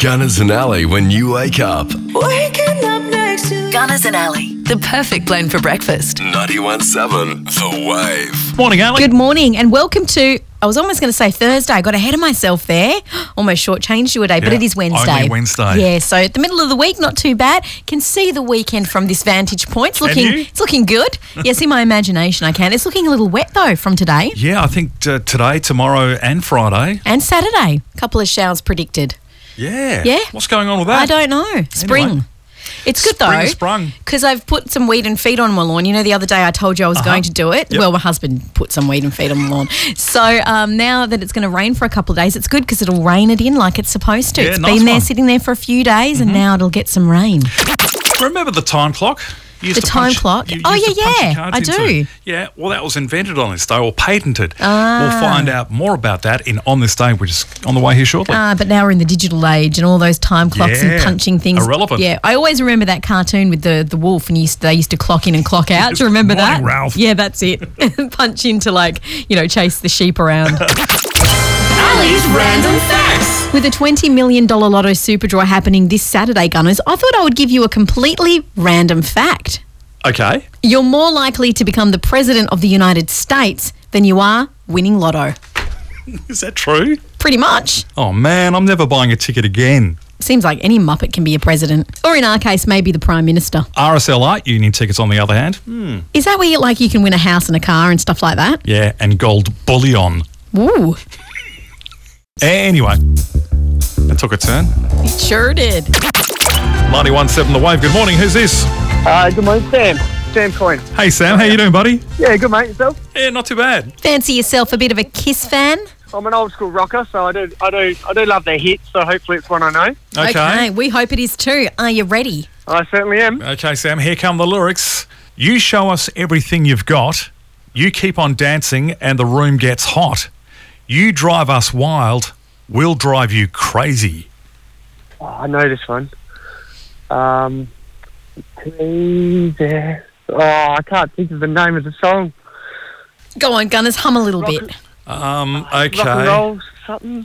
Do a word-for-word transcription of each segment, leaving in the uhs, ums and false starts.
Gunners and Ali when you wake up. Waking up next to Gunners and Ali, the perfect blend for breakfast. ninety-one point seven The Wave. Morning, Ali. Good morning and welcome to, I was almost going to say Thursday. I got ahead of myself there. Almost shortchanged you a day, but Yeah, it is Wednesday. only Wednesday. Yeah, so at the middle of the week, not too bad. Can see the weekend from this vantage point. It's Can looking, you? It's looking good. Yes, in my imagination I can. It's looking a little wet though from today Yeah, I think uh, today, tomorrow and Friday. and Saturday. A couple of showers predicted. Yeah. Yeah. What's going on with that? I don't know. Spring. Anyway. It's good Spring though, has sprung. because I've put some weed and feed on my lawn. You know, the other day I told you I was Uh-huh. going to do it. Yep. Well, my husband put some weed and feed on the lawn. So um, now that it's going to rain for a couple of days, it's good because it'll rain it in like it's supposed to. Yeah, It's nice been there one. sitting there for a few days, and now it'll get some rain. Remember the time clock? You used The to time punch- clock? you Oh, used yeah, to punch your yeah, cards I into do. it. Yeah, well, that was invented on this day or patented. Ah. We'll find out more about that in On This Day, which is on the way here shortly. Ah, but now we're in the digital age and all those time clocks Yeah, and punching things. irrelevant. Yeah, I always remember that cartoon with the, the wolf and he used to, they used to clock in and clock out. Do you remember Morning, that? Ralph. Yeah, that's it. Punch in to like, you know, chase the sheep around. Ali's random facts. With a twenty million dollars lotto super draw happening this Saturday, Gunners, I thought I would give you a completely random fact. Okay. You're more likely to become the President of the United States than you are winning lotto. Is that true? Pretty much. Oh, man, I'm never buying a ticket again. Seems like any muppet can be a president. Or in our case, maybe the Prime Minister. R S L Art Union tickets, on the other hand. Hmm. Is that where you, like, you can win a house and a car and stuff like that? Yeah, and gold bullion. Ooh, Anyway, that took a turn. it sure did. ninety-one point seven The Wave. Good morning. Who's this? Uh, good morning, Sam. Sam Coyne. Hey, Sam. How you doing, buddy? Yeah, good mate. Yourself? Yeah, not too bad. Fancy yourself a bit of a Kiss fan? I'm an old school rocker, so I do, I do, I do love their hits. So hopefully it's one I know. Okay. we hope it is too. Are you ready? I certainly am. Okay, Sam, here come the lyrics. You show us everything you've got. You keep on dancing and the room gets hot. You drive us wild. We'll drive you crazy. Oh, I know this one. Um, please, uh, oh, I can't think of the name of the song. Go on, Gunners, hum a little Rock- bit. Um, Rock and okay. roll something.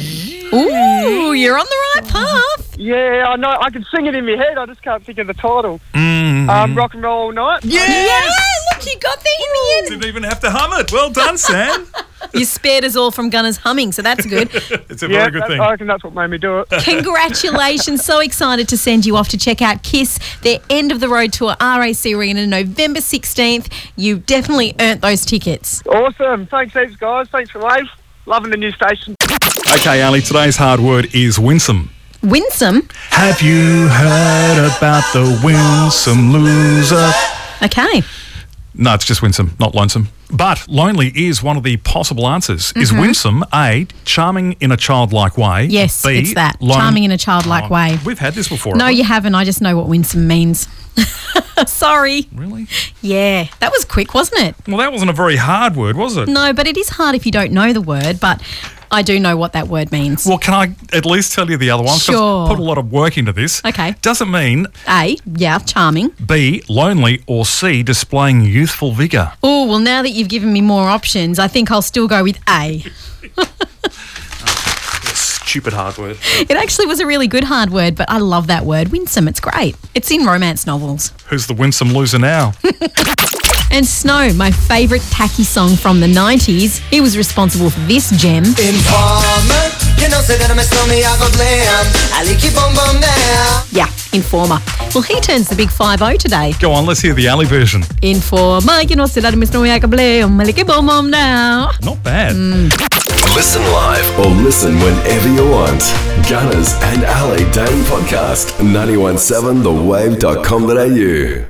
Ooh, you're on the right path. Yeah, I know. I can sing it in my head. I just can't think of the title. Mm. Um, rock and roll all night. Yeah, look, you got there in the end. Didn't even have to hum it. Well done, Sam. You spared us all from Gunners humming, so that's good. It's a Yeah, very good that- thing. I reckon that's what made me do it. Congratulations. So excited to send you off to check out Kiss, their End of the Road tour, R A C Arena, November sixteenth. You definitely earned those tickets. Awesome. Thanks heaps, guys. Thanks for Wave. Loving the new station. Okay, Ali, today's hard word is winsome. Winsome. Have you heard about the winsome loser? Okay. No, it's just winsome, not lonesome. But lonely is one of the possible answers. Is Mm-hmm. winsome A, charming in a childlike way? Yes, B, it's that. lon- Charming in a childlike Oh, way. We've had this before. No, haven't you haven't. I just know what winsome means. Sorry. we? Really? Yeah, that was quick, wasn't it? Well, that wasn't a very hard word, was it? No, but it is hard if you don't know the word, but I do know what that word means. Well, can I at least tell you the other one? 'Cause Sure. I've put a lot of work into this. Okay. Does it mean A, yeah, charming. B, lonely, or C, displaying youthful vigour? Oh, well, now that you've given me more options, I think I'll still go with A. Stupid hard word. It actually was a really good hard word, but I love that word. Winsome, it's great. It's in romance novels. Who's the winsome loser now? And Snow, my favourite tacky song from the nineties, he was responsible for this gem. Informer, you know, say that I'm a snowman, I go blam. I like you boom boom now. Yeah, Informer. Well, he turns the big five oh today. Go on, let's hear the Ali version. Informer, you know, say that I'm a snowman, I go blam. I like you boom boom now. Not bad. Listen live or listen whenever you want. Gunners and Ali Daily Podcast. ninety-one point seven the wave dot com dot a u